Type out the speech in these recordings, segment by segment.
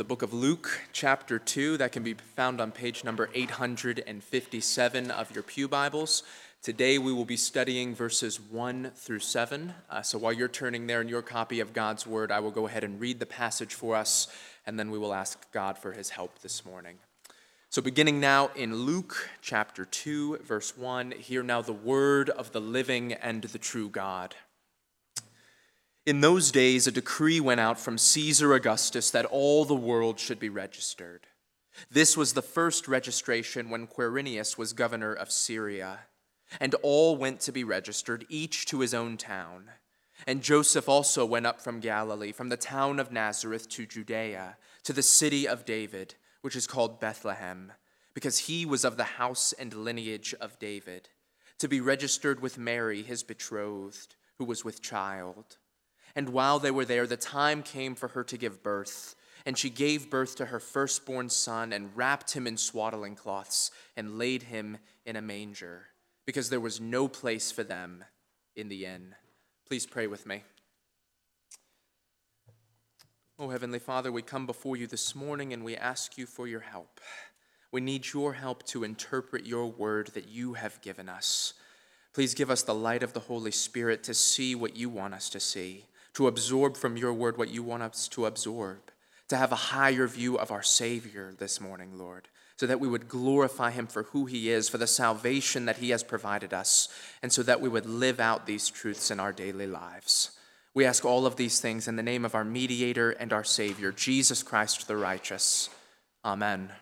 the book of Luke, chapter 2. That can be found on page number 857 of your pew Bibles. Today we will be studying verses 1 through 7. So while you're turning there in your copy of God's Word, I will go ahead and read the passage for us, and then we will ask God for his help this morning. So beginning now in Luke, chapter 2, verse 1, hear now the word of the living and the true God. In those days, a decree went out from Caesar Augustus that all the world should be registered. This was the first registration when Quirinius was governor of Syria. And all went to be registered, each to his own town. And Joseph also went up from Galilee, from the town of Nazareth to Judea, to the city of David, which is called Bethlehem, because he was of the house and lineage of David, to be registered with Mary, his betrothed, who was with child. And while they were there, the time came for her to give birth. And she gave birth to her firstborn son and wrapped him in swaddling cloths and laid him in a manger, because there was no place for them in the inn. Please pray with me. Oh, Heavenly Father, we come before you this morning and we ask you for your help. We need your help to interpret your word that you have given us. Please give us the light of the Holy Spirit to see what you want us to see, to absorb from your word what you want us to absorb, to have a higher view of our Savior this morning, Lord, so that we would glorify him for who he is, for the salvation that he has provided us, and so that we would live out these truths in our daily lives. We ask all of these things in the name of our mediator and our Savior, Jesus Christ the righteous. Amen.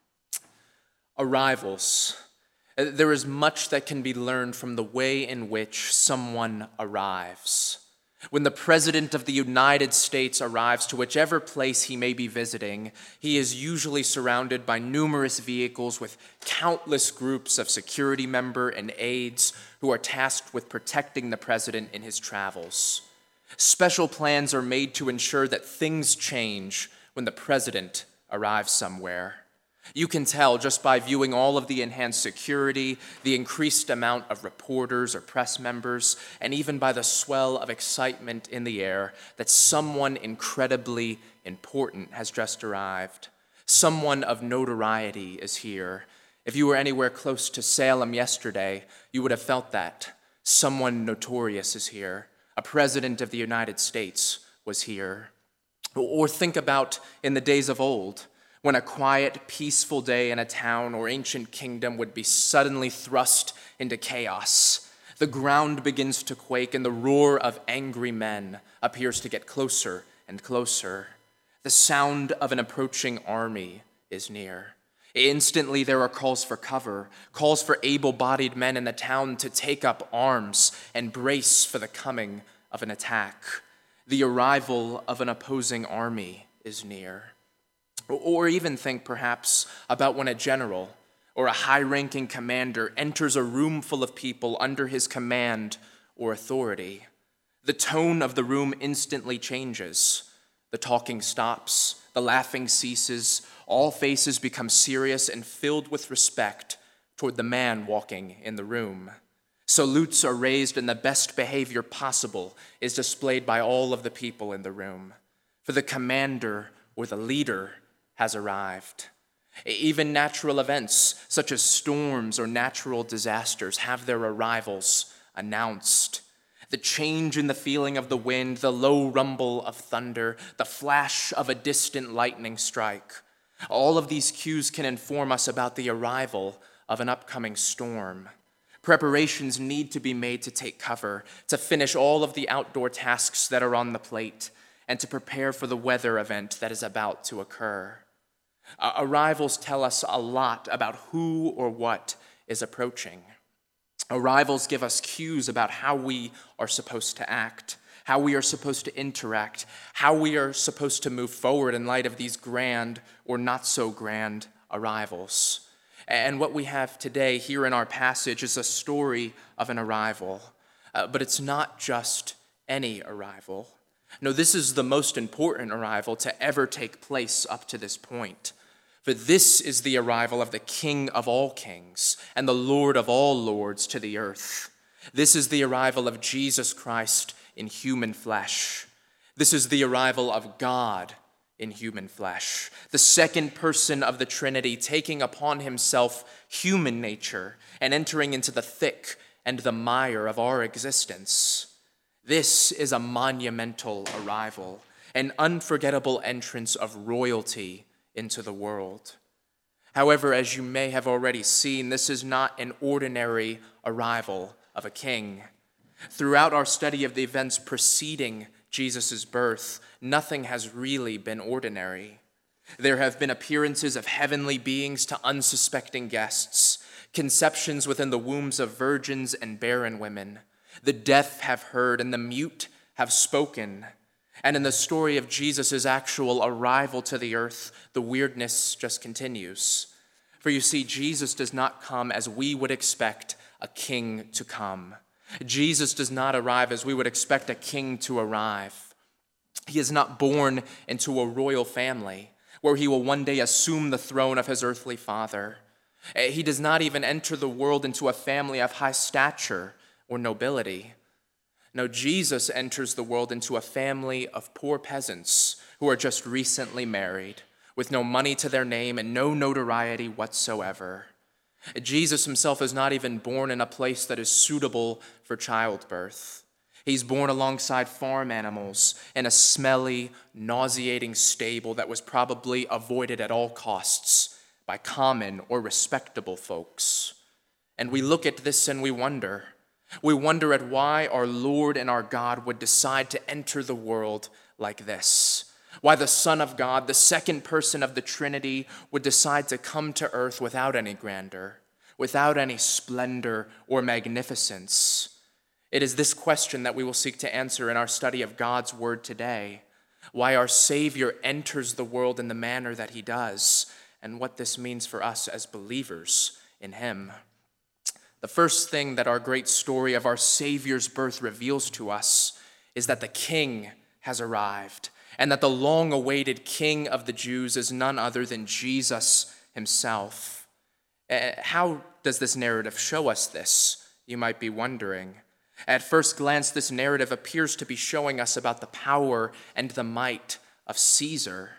Arrivals. There is much that can be learned from the way in which someone arrives. When the President of the United States arrives to whichever place he may be visiting, he is usually surrounded by numerous vehicles with countless groups of security members and aides who are tasked with protecting the President in his travels. Special plans are made to ensure that things change when the President arrives somewhere. You can tell just by viewing all of the enhanced security, the increased amount of reporters or press members, and even by the swell of excitement in the air that someone incredibly important has just arrived. Someone of notoriety is here. If you were anywhere close to Salem yesterday, you would have felt that. Someone notorious is here. A president of the United States was here. Or think about in the days of old, when a quiet, peaceful day in a town or ancient kingdom would be suddenly thrust into chaos. The ground begins to quake and the roar of angry men appears to get closer and closer. The sound of an approaching army is near. Instantly there are calls for cover, calls for able-bodied men in the town to take up arms and brace for the coming of an attack. The arrival of an opposing army is near. Or even think, perhaps, about when a general or a high-ranking commander enters a room full of people under his command or authority. The tone of the room instantly changes. The talking stops, the laughing ceases, all faces become serious and filled with respect toward the man walking in the room. Salutes are raised and the best behavior possible is displayed by all of the people in the room. For the commander or the leader has arrived. Even natural events such as storms or natural disasters have their arrivals announced. The change in the feeling of the wind, the low rumble of thunder, the flash of a distant lightning strike. All of these cues can inform us about the arrival of an upcoming storm. Preparations need to be made to take cover, to finish all of the outdoor tasks that are on the plate, and to prepare for the weather event that is about to occur. Arrivals tell us a lot about who or what is approaching. Arrivals give us cues about how we are supposed to act, how we are supposed to interact, how we are supposed to move forward in light of these grand or not so grand arrivals. And what we have today here in our passage is a story of an arrival. But it's not just any arrival. No, this is the most important arrival to ever take place up to this point. For this is the arrival of the King of all kings and the Lord of all lords to the earth. This is the arrival of Jesus Christ in human flesh. This is the arrival of God in human flesh, the second person of the Trinity taking upon himself human nature and entering into the thick and the mire of our existence. This is a monumental arrival, an unforgettable entrance of royalty into the world. However, as you may have already seen, this is not an ordinary arrival of a king. Throughout our study of the events preceding Jesus' birth, nothing has really been ordinary. There have been appearances of heavenly beings to unsuspecting guests, conceptions within the wombs of virgins and barren women. The deaf have heard and the mute have spoken. And in the story of Jesus' actual arrival to the earth, the weirdness just continues. For you see, Jesus does not come as we would expect a king to come. Jesus does not arrive as we would expect a king to arrive. He is not born into a royal family where he will one day assume the throne of his earthly father. He does not even enter the world into a family of high stature or nobility. No, Jesus enters the world into a family of poor peasants who are just recently married, with no money to their name and no notoriety whatsoever. Jesus himself is not even born in a place that is suitable for childbirth. He's born alongside farm animals in a smelly, nauseating stable that was probably avoided at all costs by common or respectable folks. And we look at this and we wonder. We wonder at why our Lord and our God would decide to enter the world like this. Why the Son of God, the second person of the Trinity, would decide to come to earth without any grandeur, without any splendor or magnificence. It is this question that we will seek to answer in our study of God's Word today. Why our Savior enters the world in the manner that he does, and what this means for us as believers in him. The first thing that our great story of our Savior's birth reveals to us is that the King has arrived, and that the long-awaited King of the Jews is none other than Jesus himself. How does this narrative show us this? You might be wondering. At first glance, this narrative appears to be showing us about the power and the might of Caesar.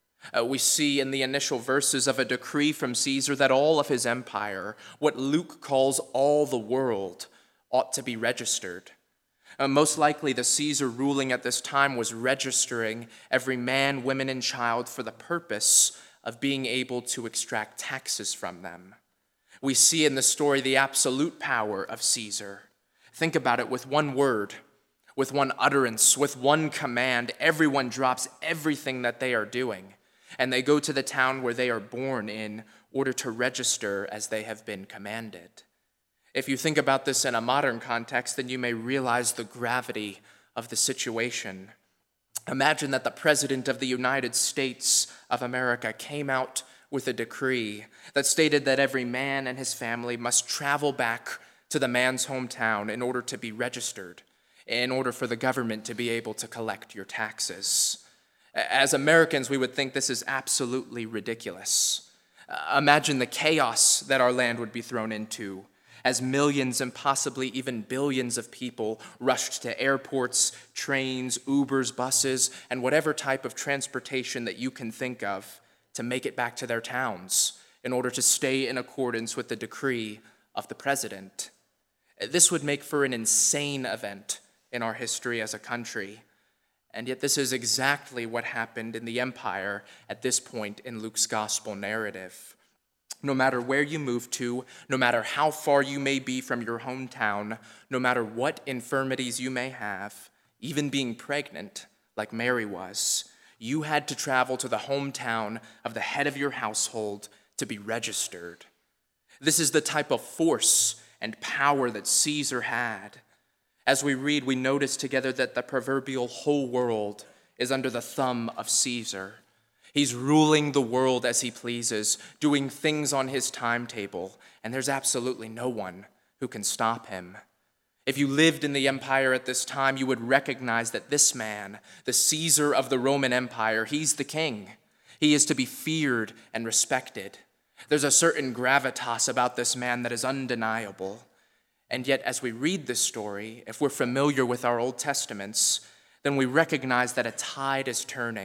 We see in the initial verses of a decree from Caesar that all of his empire, what Luke calls all the world, ought to be registered. Most likely, the Caesar ruling at this time was registering every man, woman, and child for the purpose of being able to extract taxes from them. We see in the story the absolute power of Caesar. Think about it. With one word, with one utterance, with one command, everyone drops everything that they are doing, and they go to the town where they are born in order to register as they have been commanded. If you think about this in a modern context, then you may realize the gravity of the situation. Imagine that the President of the United States of America came out with a decree that stated that every man and his family must travel back to the man's hometown in order to be registered, in order for the government to be able to collect your taxes. As Americans, we would think this is absolutely ridiculous. Imagine the chaos that our land would be thrown into as millions and possibly even billions of people rushed to airports, trains, Ubers, buses, and whatever type of transportation that you can think of to make it back to their towns in order to stay in accordance with the decree of the president. This would make for an insane event in our history as a country. And yet this is exactly what happened in the empire at this point in Luke's gospel narrative. No matter where you move to, no matter how far you may be from your hometown, no matter what infirmities you may have, even being pregnant, like Mary was, you had to travel to the hometown of the head of your household to be registered. This is the type of force and power that Caesar had. As we read, we notice together that the proverbial whole world is under the thumb of Caesar. He's ruling the world as he pleases, doing things on his timetable, and there's absolutely no one who can stop him. If you lived in the empire at this time, you would recognize that this man, the Caesar of the Roman Empire, he's the king. He is to be feared and respected. There's a certain gravitas about this man that is undeniable. And yet, as we read this story, if we're familiar with our Old Testaments, then we recognize that a tide is turning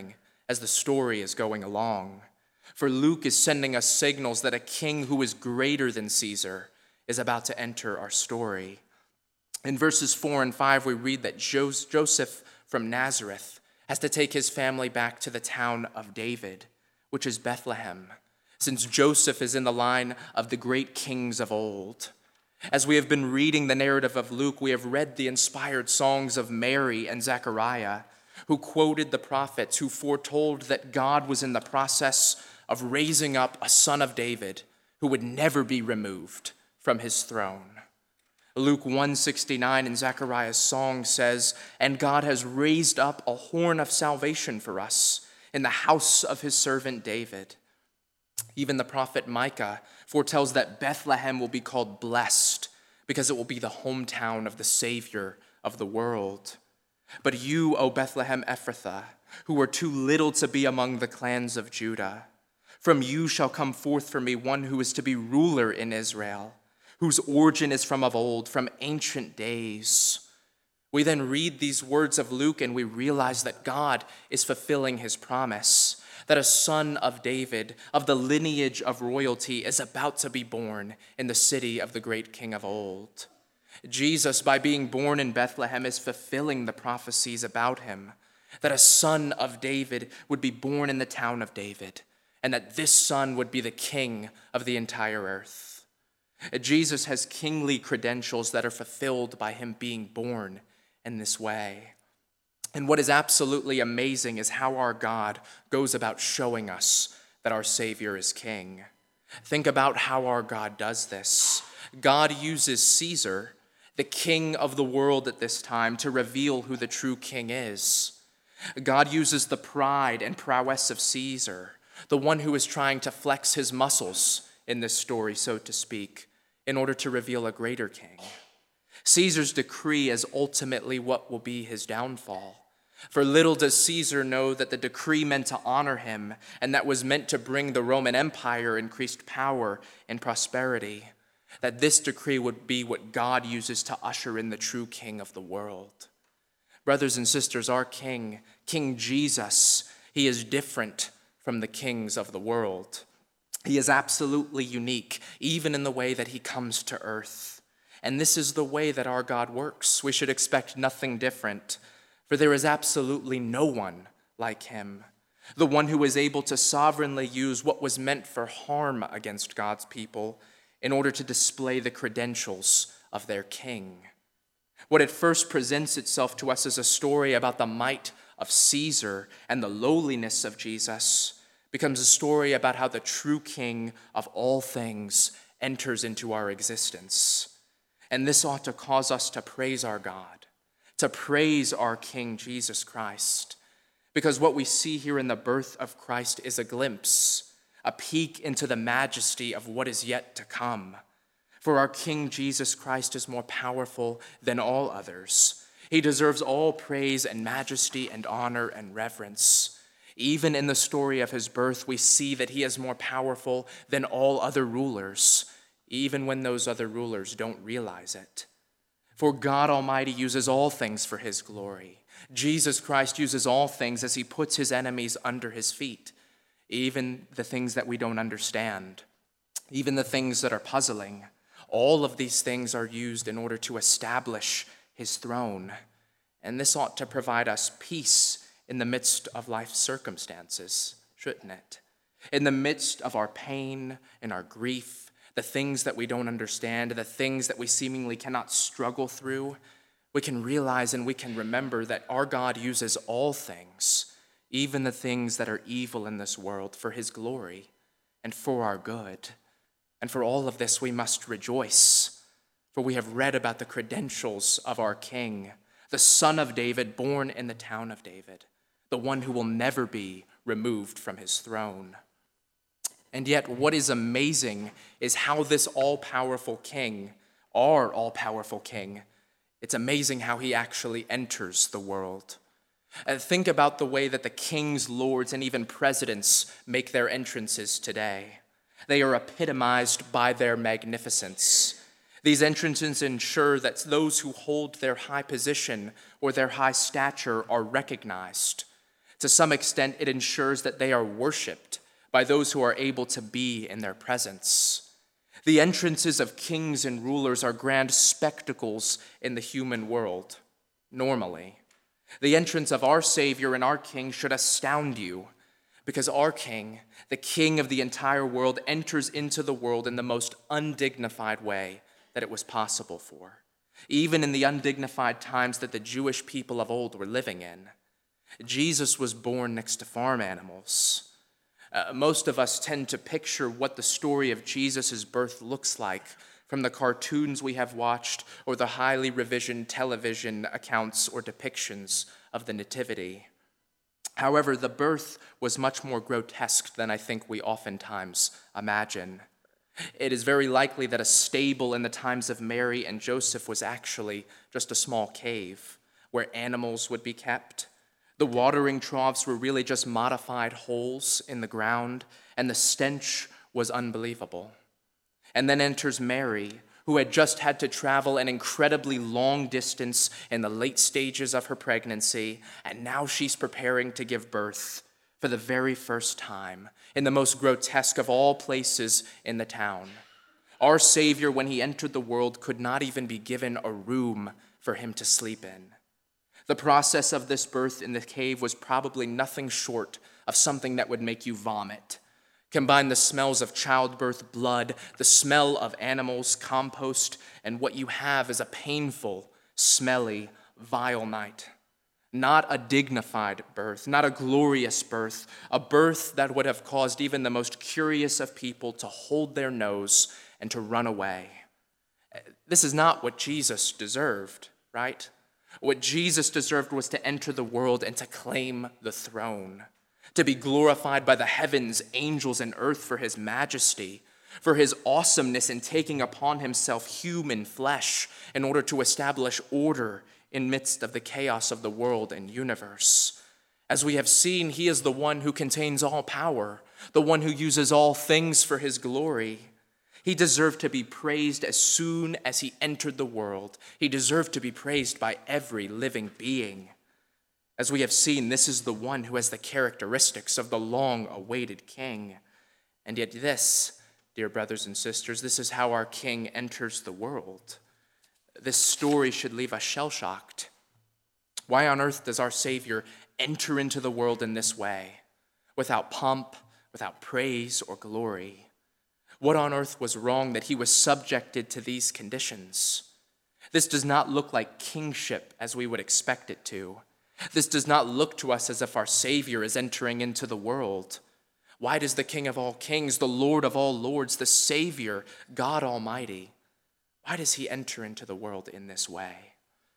as the story is going along. For Luke is sending us signals that a king who is greater than Caesar is about to enter our story. In verses 4 and 5, we read that Joseph from Nazareth has to take his family back to the town of David, which is Bethlehem, since Joseph is in the line of the great kings of old. As we have been reading the narrative of Luke, we have read the inspired songs of Mary and Zechariah, who quoted the prophets who foretold that God was in the process of raising up a son of David who would never be removed from his throne. Luke 1:69 in Zechariah's song says, "And God has raised up a horn of salvation for us in the house of his servant David." Even the prophet Micah foretells that Bethlehem will be called blessed because it will be the hometown of the Savior of the world. But you, O Bethlehem Ephrathah, who are too little to be among the clans of Judah, from you shall come forth for me one who is to be ruler in Israel, whose origin is from of old, from ancient days. We then read these words of Luke and we realize that God is fulfilling his promise, that a son of David, of the lineage of royalty, is about to be born in the city of the great king of old. Jesus, by being born in Bethlehem, is fulfilling the prophecies about him, that a son of David would be born in the town of David, and that this son would be the king of the entire earth. Jesus has kingly credentials that are fulfilled by him being born in this way. And what is absolutely amazing is how our God goes about showing us that our Savior is king. Think about how our God does this. God uses Caesar, the king of the world at this time, to reveal who the true king is. God uses the pride and prowess of Caesar, the one who is trying to flex his muscles in this story, so to speak, in order to reveal a greater king. Caesar's decree is ultimately what will be his downfall. For little does Caesar know that the decree meant to honor him, and that was meant to bring the Roman Empire increased power and prosperity, that this decree would be what God uses to usher in the true king of the world. Brothers and sisters, our king, King Jesus, he is different from the kings of the world. He is absolutely unique, even in the way that he comes to earth. And this is the way that our God works. We should expect nothing different, for there is absolutely no one like him, the one who is able to sovereignly use what was meant for harm against God's people in order to display the credentials of their king. What at first presents itself to us as a story about the might of Caesar and the lowliness of Jesus becomes a story about how the true king of all things enters into our existence. And this ought to cause us to praise our God, to praise our King Jesus Christ, because what we see here in the birth of Christ is a glimpse, a peek into the majesty of what is yet to come. For our King Jesus Christ is more powerful than all others. He deserves all praise and majesty and honor and reverence. Even in the story of his birth, we see that he is more powerful than all other rulers, even when those other rulers don't realize it. For God Almighty uses all things for his glory. Jesus Christ uses all things as he puts his enemies under his feet, even the things that we don't understand, even the things that are puzzling. All of these things are used in order to establish his throne. And this ought to provide us peace in the midst of life's circumstances, shouldn't it? In the midst of our pain and our grief, the things that we don't understand, the things that we seemingly cannot struggle through, we can realize and we can remember that our God uses all things, even the things that are evil in this world, for his glory and for our good. And for all of this, we must rejoice, for we have read about the credentials of our King, the Son of David, born in the town of David, the one who will never be removed from his throne. And yet, what is amazing is how this all-powerful king, our all-powerful king, it's amazing how he actually enters the world. Think about the way that the kings, lords, and even presidents make their entrances today. They are epitomized by their magnificence. These entrances ensure that those who hold their high position or their high stature are recognized. To some extent, it ensures that they are worshiped by those who are able to be in their presence. The entrances of kings and rulers are grand spectacles in the human world, normally. The entrance of our Savior and our King should astound you, because our King, the King of the entire world, enters into the world in the most undignified way that it was possible for, even in the undignified times that the Jewish people of old were living in. Jesus was born next to farm animals. Most of us tend to picture what the story of Jesus' birth looks like from the cartoons we have watched or the highly revisioned television accounts or depictions of the Nativity. However, the birth was much more grotesque than I think we oftentimes imagine. It is very likely that a stable in the times of Mary and Joseph was actually just a small cave where animals would be kept. The watering troughs were really just modified holes in the ground, and the stench was unbelievable. And then enters Mary, who had just had to travel an incredibly long distance in the late stages of her pregnancy, and now she's preparing to give birth for the very first time in the most grotesque of all places in the town. Our Savior, when he entered the world, could not even be given a room for him to sleep in. The process of this birth in the cave was probably nothing short of something that would make you vomit. Combine the smells of childbirth, blood, the smell of animals, compost, and what you have is a painful, smelly, vile night. Not a dignified birth, not a glorious birth, a birth that would have caused even the most curious of people to hold their nose and to run away. This is not what Jesus deserved, right? What Jesus deserved was to enter the world and to claim the throne, to be glorified by the heavens, angels, and earth for his majesty, for his awesomeness in taking upon himself human flesh in order to establish order in midst of the chaos of the world and universe. As we have seen, he is the one who contains all power, the one who uses all things for his glory. He deserved to be praised as soon as he entered the world. He deserved to be praised by every living being. As we have seen, this is the one who has the characteristics of the long-awaited king. And yet this, dear brothers and sisters, this is how our king enters the world. This story should leave us shell-shocked. Why on earth does our Savior enter into the world in this way, without pomp, without praise or glory? What on earth was wrong that he was subjected to these conditions? This does not look like kingship as we would expect it to. This does not look to us as if our Savior is entering into the world. Why does the King of all kings, the Lord of all lords, the Savior, God Almighty, why does he enter into the world in this way?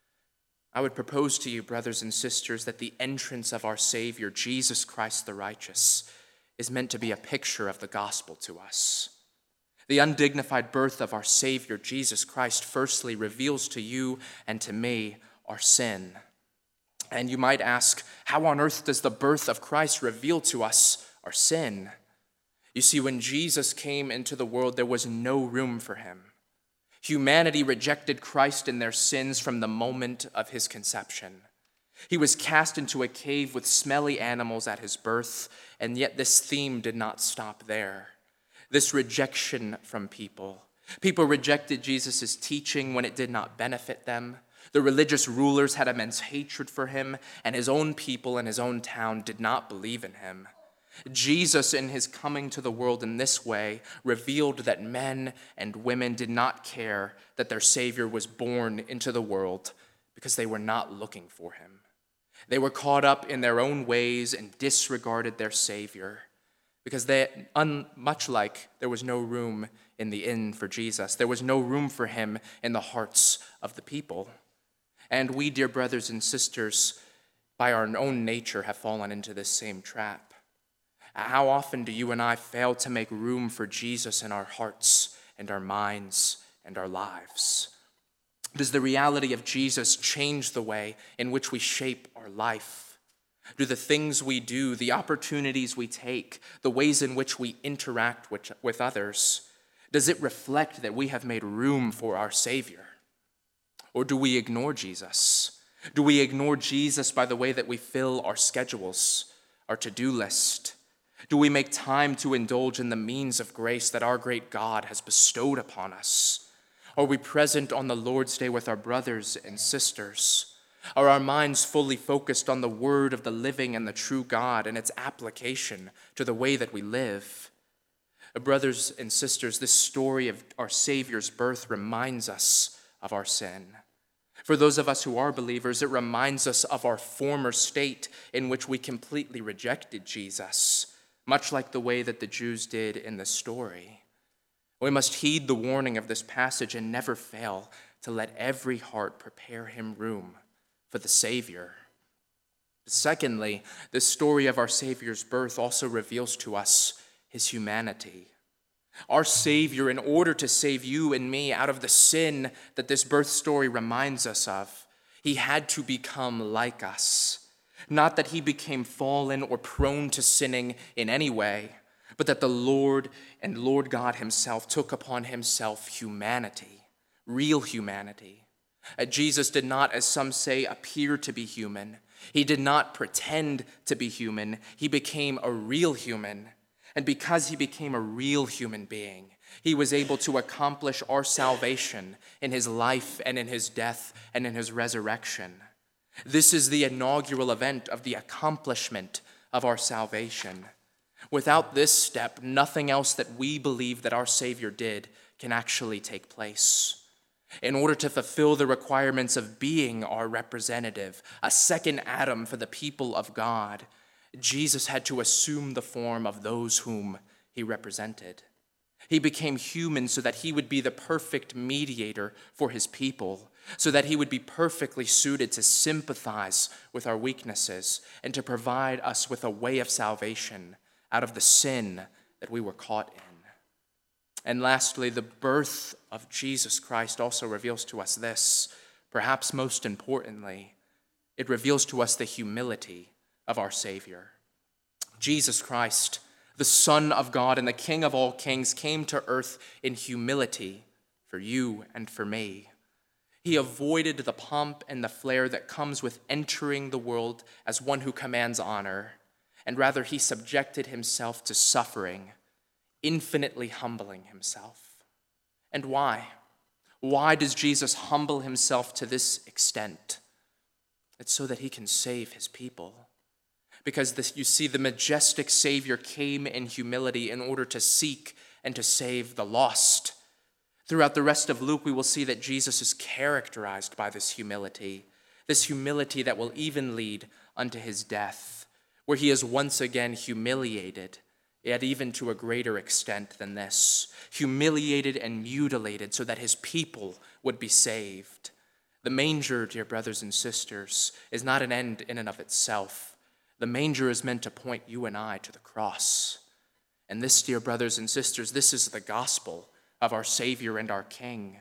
I would propose to you, brothers and sisters, that the entrance of our Savior, Jesus Christ the righteous, is meant to be a picture of the gospel to us. The undignified birth of our Savior, Jesus Christ, firstly reveals to you and to me our sin. And you might ask, how on earth does the birth of Christ reveal to us our sin? You see, when Jesus came into the world, there was no room for him. Humanity rejected Christ in their sins from the moment of his conception. He was cast into a cave with smelly animals at his birth, and yet this theme did not stop there. This rejection from people. People rejected Jesus' teaching when it did not benefit them. The religious rulers had immense hatred for him, and his own people in his own town did not believe in him. Jesus, in his coming to the world in this way, revealed that men and women did not care that their Savior was born into the world because they were not looking for him. They were caught up in their own ways and disregarded their Savior because much like there was no room in the inn for Jesus, there was no room for him in the hearts of the people. And we, dear brothers and sisters, by our own nature have fallen into this same trap. How often do you and I fail to make room for Jesus in our hearts and our minds and our lives? Does the reality of Jesus change the way in which we shape our life? Do the things we do, the opportunities we take, the ways in which we interact with others, does it reflect that we have made room for our Savior? Or do we ignore Jesus? Do we ignore Jesus by the way that we fill our schedules, our to-do list? Do we make time to indulge in the means of grace that our great God has bestowed upon us? Are we present on the Lord's Day with our brothers and sisters? Are our minds fully focused on the word of the living and the true God and its application to the way that we live? Brothers and sisters, this story of our Savior's birth reminds us of our sin. For those of us who are believers, it reminds us of our former state in which we completely rejected Jesus, much like the way that the Jews did in the story. We must heed the warning of this passage and never fail to let every heart prepare him room for the Savior. Secondly, the story of our Savior's birth also reveals to us his humanity. Our Savior, in order to save you and me out of the sin that this birth story reminds us of, he had to become like us. Not that he became fallen or prone to sinning in any way, but that the Lord and Lord God himself took upon himself humanity, real humanity. Jesus did not, as some say, appear to be human. He did not pretend to be human. He became a real human. And because he became a real human being, he was able to accomplish our salvation in his life and in his death and in his resurrection. This is the inaugural event of the accomplishment of our salvation. Without this step, nothing else that we believe that our Savior did can actually take place. In order to fulfill the requirements of being our representative, a second Adam for the people of God, Jesus had to assume the form of those whom he represented. He became human so that he would be the perfect mediator for his people, so that he would be perfectly suited to sympathize with our weaknesses and to provide us with a way of salvation out of the sin that we were caught in. And lastly, the birth of Jesus Christ also reveals to us this, perhaps most importantly, it reveals to us the humility of our Savior. Jesus Christ, the Son of God and the King of all kings, came to earth in humility for you and for me. He avoided the pomp and the flair that comes with entering the world as one who commands honor, and rather he subjected himself to suffering, infinitely humbling himself. And why? Why does Jesus humble himself to this extent? It's so that he can save his people. Because you see, the majestic Savior came in humility in order to seek and to save the lost. Throughout the rest of Luke, we will see that Jesus is characterized by this humility that will even lead unto his death, where he is once again humiliated, yet even to a greater extent than this, humiliated and mutilated so that his people would be saved. The manger, dear brothers and sisters, is not an end in and of itself. The manger is meant to point you and I to the cross. And this, dear brothers and sisters, this is the gospel of our Savior and our King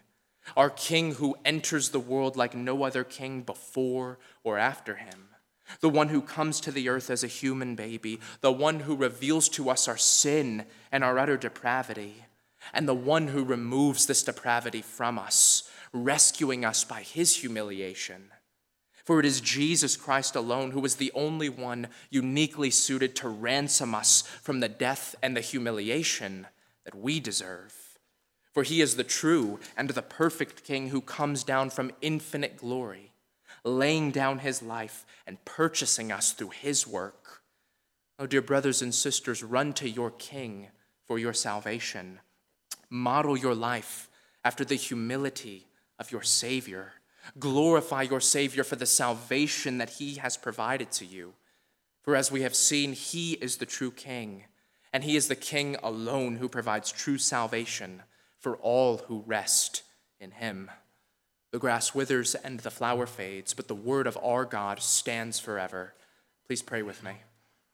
who enters the world like no other king before or after him, the one who comes to the earth as a human baby, the one who reveals to us our sin and our utter depravity, and the one who removes this depravity from us, rescuing us by his humiliation. For it is Jesus Christ alone who is the only one uniquely suited to ransom us from the death and the humiliation that we deserve. For he is the true and the perfect King who comes down from infinite glory, laying down his life and purchasing us through his work. Oh, dear brothers and sisters, run to your King for your salvation. Model your life after the humility of your Savior. Glorify your Savior for the salvation that he has provided to you. For as we have seen, he is the true King, and he is the King alone who provides true salvation for all who rest in him. The grass withers and the flower fades, but the word of our God stands forever. Please pray with me.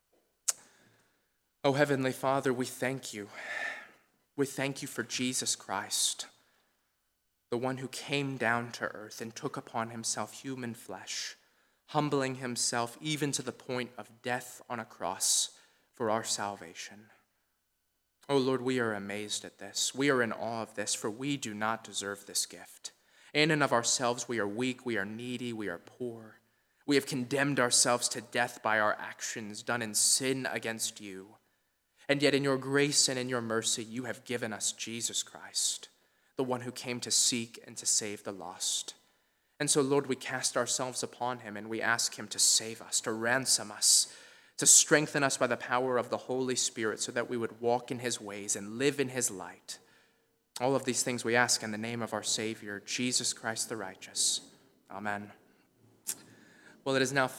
Oh, Heavenly Father, we thank you. We thank you for Jesus Christ, the one who came down to earth and took upon himself human flesh, humbling himself even to the point of death on a cross for our salvation. Oh Lord, we are amazed at this. We are in awe of this, for we do not deserve this gift. In and of ourselves, we are weak, we are needy, we are poor. We have condemned ourselves to death by our actions done in sin against you. And yet in your grace and in your mercy, you have given us Jesus Christ, the one who came to seek and to save the lost. And so, Lord, we cast ourselves upon him and we ask him to save us, to ransom us, to strengthen us by the power of the Holy Spirit so that we would walk in his ways and live in his light. All of these things we ask in the name of our Savior, Jesus Christ the righteous. Amen. Well, it is now